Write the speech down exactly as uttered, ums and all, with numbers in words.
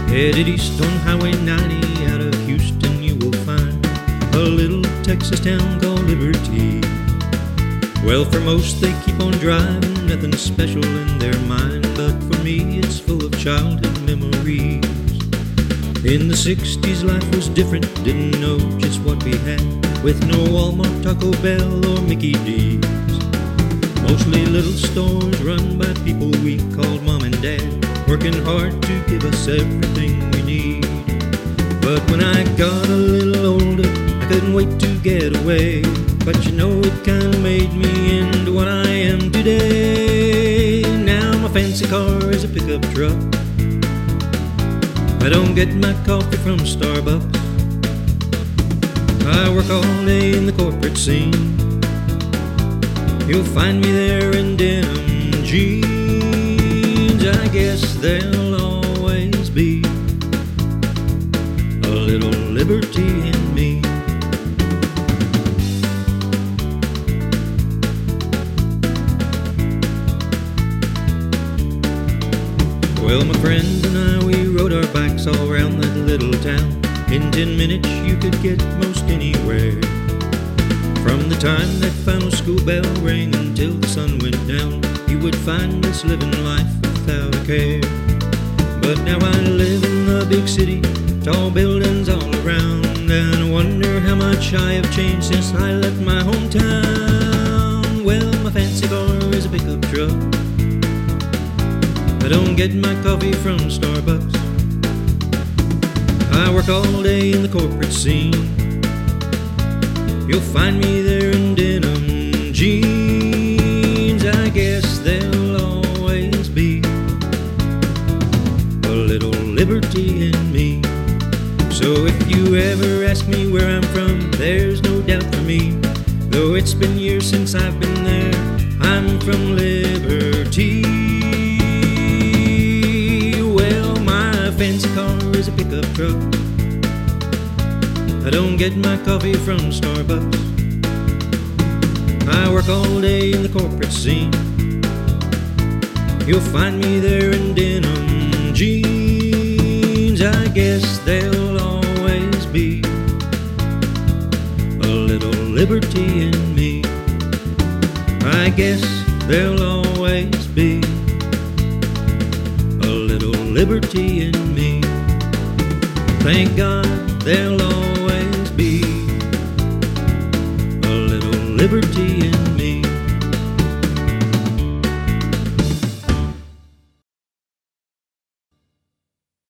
Headed east on Highway ninety out of Houston, you will find a little Texas town called Liberty. Well, for most they keep on driving, nothing special in their mind, but for me it's full of childhood memories. In the sixties life was different, didn't know just what we had, with no Walmart, Taco Bell or Mickey D's. Mostly little stores run by people we called mom and dad, working hard to give us everything we need. But when I got a little older, I couldn't wait to get away. But you know it kinda made me into what I am today. Now my fancy car is a pickup truck. I don't get my coffee from Starbucks. I work all day in the corporate scene. You'll find me there in denim jeans. I guess there'll always be a little liberty in me. Well, my friends and I, we rode our bikes all around that little town. In ten minutes you could get most anywhere. From the time that final school bell rang until the sun went down, you would find us living life without a care. But now I live in a big city, tall buildings all around, and I wonder how much I have changed since I left my hometown. Well, my fancy car is a pickup truck. I don't get my coffee from Starbucks. I work all day in the corporate scene. You'll find me there in denim jeans. I guess there'll always be a little liberty in me. So if you ever ask me where I'm from, there's no doubt for me. Though it's been years since I've been there, I'm from Liberty. Well, my fancy car is a pickup truck. I don't get my coffee from Starbucks. I work all day in the corporate scene. You'll find me there in denim jeans. I guess there'll always be a little liberty in me. I guess there'll always be a little liberty in me. Thank God there'll always be a little liberty in